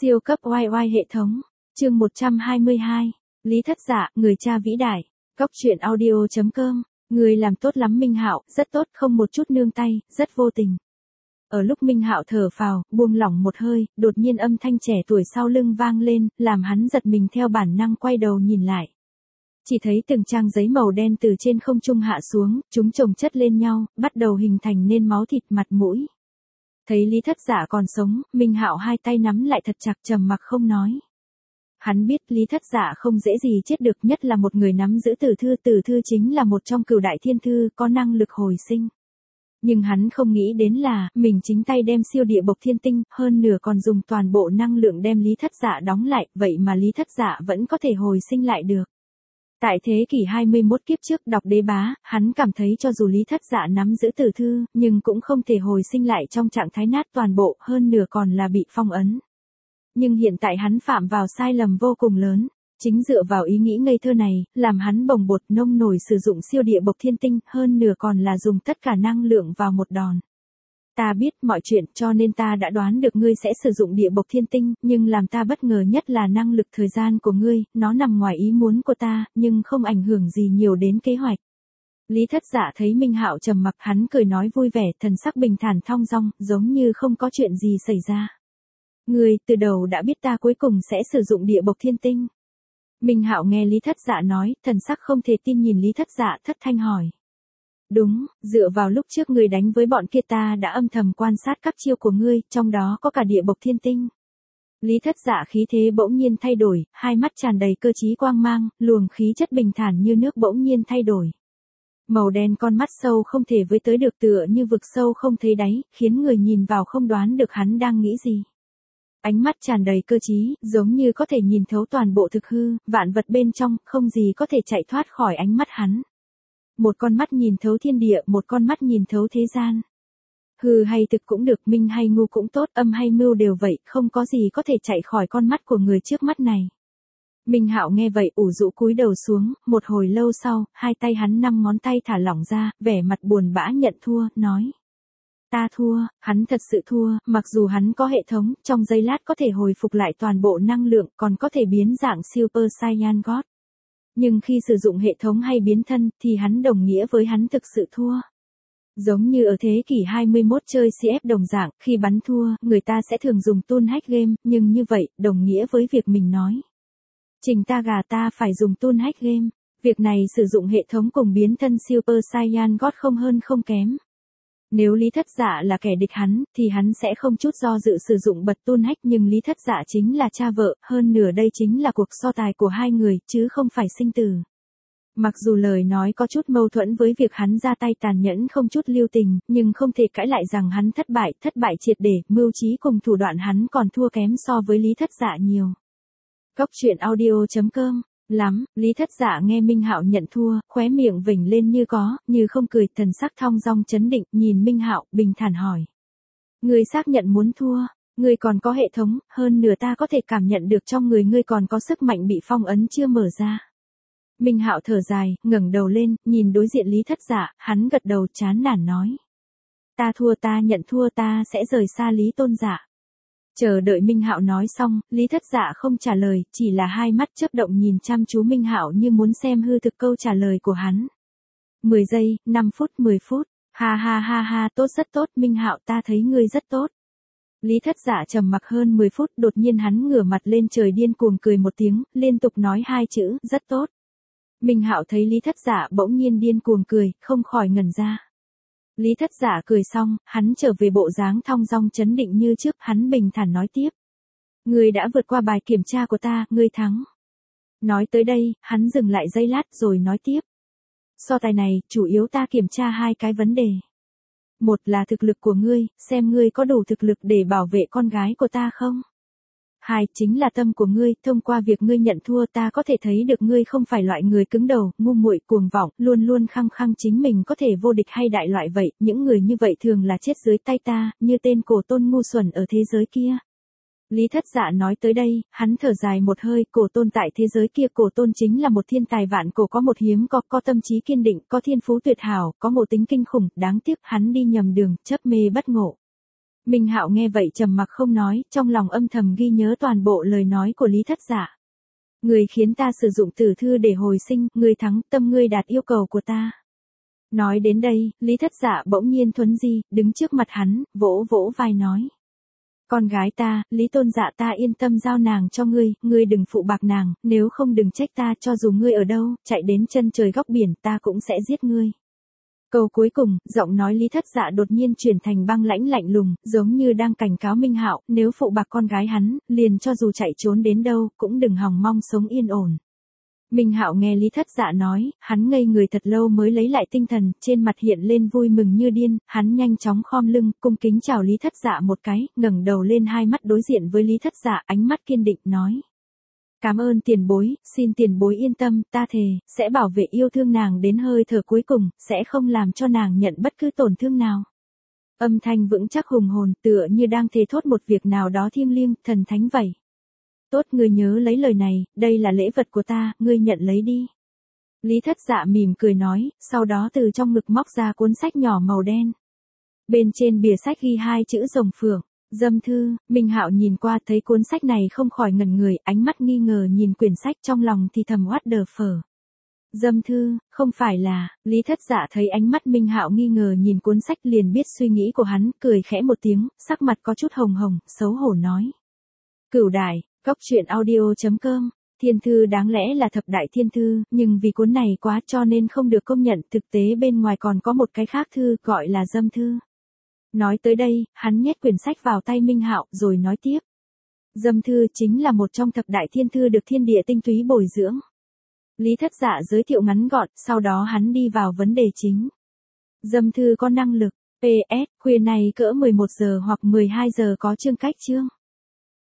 Siêu cấp oai oai hệ thống. Chương 122. Lý Thất Dạ, người cha vĩ đại. Cóc truyện audio.com. Người làm tốt lắm Minh Hạo, rất tốt, không một chút nương tay, rất vô tình. Ở lúc Minh Hạo thở phào, buông lỏng một hơi, đột nhiên âm thanh trẻ tuổi sau lưng vang lên, làm hắn giật mình theo bản năng quay đầu nhìn lại. Chỉ thấy từng trang giấy màu đen từ trên không trung hạ xuống, chúng chồng chất lên nhau, bắt đầu hình thành nên máu thịt mặt mũi. Thấy Lý Thất Dạ còn sống, Minh Hạo hai tay nắm lại thật chặt, trầm mặc không nói. Hắn biết Lý Thất Dạ không dễ gì chết được, nhất là một người nắm giữ tử thư chính là một trong cửu đại thiên thư, có năng lực hồi sinh. Nhưng hắn không nghĩ đến là, mình chính tay đem siêu địa bộc thiên tinh, hơn nửa còn dùng toàn bộ năng lượng đem Lý Thất Dạ đóng lại, vậy mà Lý Thất Dạ vẫn có thể hồi sinh lại được. Tại thế kỷ 21 kiếp trước đọc Đế Bá, hắn cảm thấy cho dù Lý Thất Dạ nắm giữ tử thư, nhưng cũng không thể hồi sinh lại trong trạng thái nát toàn bộ, hơn nửa còn là bị phong ấn. Nhưng hiện tại hắn phạm vào sai lầm vô cùng lớn, chính dựa vào ý nghĩ ngây thơ này, làm hắn bồng bột nông nổi sử dụng siêu địa bộc thiên tinh, hơn nửa còn là dùng tất cả năng lượng vào một đòn. Ta biết mọi chuyện cho nên ta đã đoán được ngươi sẽ sử dụng địa bộc thiên tinh, nhưng làm ta bất ngờ nhất là năng lực thời gian của ngươi, nó nằm ngoài ý muốn của ta, nhưng không ảnh hưởng gì nhiều đến kế hoạch. Lý Thất Dạ thấy Minh Hạo trầm mặc, hắn cười nói vui vẻ, thần sắc bình thản thong dong, giống như không có chuyện gì xảy ra. Ngươi từ đầu đã biết ta cuối cùng sẽ sử dụng địa bộc thiên tinh. Minh Hạo nghe Lý Thất Dạ nói, thần sắc không thể tin nhìn Lý Thất Dạ, thất thanh hỏi. Đúng, dựa vào lúc trước ngươi đánh với bọn kia ta đã âm thầm quan sát các chiêu của ngươi, trong đó có cả địa bộc thiên tinh. Lý Thất Dạ khí thế bỗng nhiên thay đổi, hai mắt tràn đầy cơ trí quang mang, luồng khí chất bình thản như nước bỗng nhiên thay đổi. Màu đen con mắt sâu không thể với tới được, tựa như vực sâu không thấy đáy, khiến người nhìn vào không đoán được hắn đang nghĩ gì. Ánh mắt tràn đầy cơ trí, giống như có thể nhìn thấu toàn bộ thực hư, vạn vật bên trong, không gì có thể chạy thoát khỏi ánh mắt hắn. Một con mắt nhìn thấu thiên địa, một con mắt nhìn thấu thế gian. Hư hay thực cũng được, minh hay ngu cũng tốt, âm hay mưu đều vậy, không có gì có thể chạy khỏi con mắt của người trước mắt này. Minh Hạo nghe vậy ủ rũ cúi đầu xuống, một hồi lâu sau, hai tay hắn 5 ngón tay thả lỏng ra, vẻ mặt buồn bã nhận thua, nói. Ta thua, hắn thật sự thua, mặc dù hắn có hệ thống, trong giây lát có thể hồi phục lại toàn bộ năng lượng, còn có thể biến dạng Super Saiyan God. Nhưng khi sử dụng hệ thống hay biến thân, thì hắn đồng nghĩa với hắn thực sự thua. Giống như ở thế kỷ 21 chơi CF đồng dạng, khi bắn thua, người ta sẽ thường dùng tool hack game, nhưng như vậy, đồng nghĩa với việc mình nói. Trình ta gà ta phải dùng tool hack game. Việc này sử dụng hệ thống cùng biến thân Super Saiyan God không hơn không kém. Nếu Lý Thất Dạ là kẻ địch hắn, thì hắn sẽ không chút do dự sử dụng bật tool hack, nhưng Lý Thất Dạ chính là cha vợ, hơn nửa đây chính là cuộc so tài của hai người, chứ không phải sinh tử. Mặc dù lời nói có chút mâu thuẫn với việc hắn ra tay tàn nhẫn không chút lưu tình, nhưng không thể cãi lại rằng hắn thất bại triệt để, mưu trí cùng thủ đoạn hắn còn thua kém so với Lý Thất Dạ nhiều. Cóc truyện audio.com. Lắm, Lý Thất Dạ nghe Minh Hạo nhận thua, khóe miệng vểnh lên như có, như không cười, thần sắc thong dong chấn định, nhìn Minh Hạo, bình thản hỏi. Ngươi xác nhận muốn thua, ngươi còn có hệ thống, hơn nửa ta có thể cảm nhận được trong người ngươi còn có sức mạnh bị phong ấn chưa mở ra. Minh Hạo thở dài, ngẩng đầu lên, nhìn đối diện Lý Thất Dạ, hắn gật đầu chán nản nói. Ta thua, ta nhận thua, ta sẽ rời xa Lý Tôn Dạ. Chờ đợi Minh Hạo nói xong, Lý Thất Dạ không trả lời, chỉ là hai mắt chớp động nhìn chăm chú Minh Hạo như muốn xem hư thực câu trả lời của hắn. 10 giây, 5 phút, 10 phút, ha ha ha ha, tốt rất tốt, Minh Hạo ta thấy ngươi rất tốt. Lý Thất Dạ trầm mặc hơn 10 phút, đột nhiên hắn ngửa mặt lên trời điên cuồng cười một tiếng, liên tục nói hai chữ, rất tốt. Minh Hạo thấy Lý Thất Dạ bỗng nhiên điên cuồng cười, không khỏi ngẩn ra. Lý Thất Dạ cười xong, hắn trở về bộ dáng thong dong chấn định như trước, hắn bình thản nói tiếp. Ngươi đã vượt qua bài kiểm tra của ta, ngươi thắng. Nói tới đây, hắn dừng lại giây lát rồi nói tiếp. So tài này, chủ yếu ta kiểm tra hai cái vấn đề. Một là thực lực của ngươi, xem ngươi có đủ thực lực để bảo vệ con gái của ta không? Hai, chính là tâm của ngươi, thông qua việc ngươi nhận thua ta có thể thấy được ngươi không phải loại người cứng đầu, ngu muội, cuồng vọng, luôn luôn khăng khăng chính mình có thể vô địch hay đại loại vậy, những người như vậy thường là chết dưới tay ta, như tên Cổ Tôn ngu xuẩn ở thế giới kia. Lý Thất Dạ nói tới đây, hắn thở dài một hơi, Cổ Tôn tại thế giới kia, Cổ Tôn chính là một thiên tài vạn cổ, có một hiếm có tâm trí kiên định, có thiên phú tuyệt hảo, có ngộ tính kinh khủng, đáng tiếc hắn đi nhầm đường, chấp mê bất ngộ. Minh Hạo nghe vậy trầm mặc không nói, trong lòng âm thầm ghi nhớ toàn bộ lời nói của Lý Thất Dạ. Người khiến ta sử dụng tử thư để hồi sinh, người thắng, tâm ngươi đạt yêu cầu của ta. Nói đến đây, Lý Thất Dạ bỗng nhiên thuấn di, đứng trước mặt hắn, vỗ vỗ vai nói. Con gái ta, Lý Tôn Dạ ta yên tâm giao nàng cho ngươi đừng phụ bạc nàng, nếu không đừng trách ta, cho dù ngươi ở đâu, chạy đến chân trời góc biển, ta cũng sẽ giết ngươi. Câu cuối cùng, giọng nói Lý Thất Dạ đột nhiên chuyển thành băng lãnh lạnh lùng, giống như đang cảnh cáo Minh Hạo, nếu phụ bạc con gái hắn, liền cho dù chạy trốn đến đâu, cũng đừng hòng mong sống yên ổn. Minh Hạo nghe Lý Thất Dạ nói, hắn ngây người thật lâu mới lấy lại tinh thần, trên mặt hiện lên vui mừng như điên, hắn nhanh chóng khom lưng, cung kính chào Lý Thất Dạ một cái, ngẩng đầu lên hai mắt đối diện với Lý Thất Dạ, ánh mắt kiên định nói. Cảm ơn tiền bối, xin tiền bối yên tâm, ta thề, sẽ bảo vệ yêu thương nàng đến hơi thở cuối cùng, sẽ không làm cho nàng nhận bất cứ tổn thương nào. Âm thanh vững chắc hùng hồn, tựa như đang thề thốt một việc nào đó thiêng liêng, thần thánh vậy. Tốt, ngươi nhớ lấy lời này, đây là lễ vật của ta, ngươi nhận lấy đi. Lý Thất Dạ mỉm cười nói, sau đó từ trong ngực móc ra cuốn sách nhỏ màu đen. Bên trên bìa sách ghi hai chữ rồng phượng. Dâm thư. Minh Hạo nhìn qua thấy cuốn sách này không khỏi ngẩn người, ánh mắt nghi ngờ nhìn quyển sách, trong lòng thì thầm what the fuck. Dâm thư, không phải là. Lý Thất Dạ thấy ánh mắt Minh Hạo nghi ngờ nhìn cuốn sách liền biết suy nghĩ của hắn, cười khẽ một tiếng, sắc mặt có chút hồng hồng, xấu hổ nói. Cửu đại, góc truyện audio.com. Thiên thư đáng lẽ là thập đại thiên thư, nhưng vì cuốn này quá cho nên không được công nhận, thực tế bên ngoài còn có một cái khác thư, gọi là dâm thư. Nói tới đây, hắn nhét quyển sách vào tay Minh Hạo, rồi nói tiếp. Dâm thư chính là một trong thập đại thiên thư được thiên địa tinh túy bồi dưỡng. Lý Thất Dạ giới thiệu ngắn gọn, sau đó hắn đi vào vấn đề chính. Dâm thư có năng lực, PS, khuya này cỡ 11 giờ hoặc 12 giờ có chương cách chương.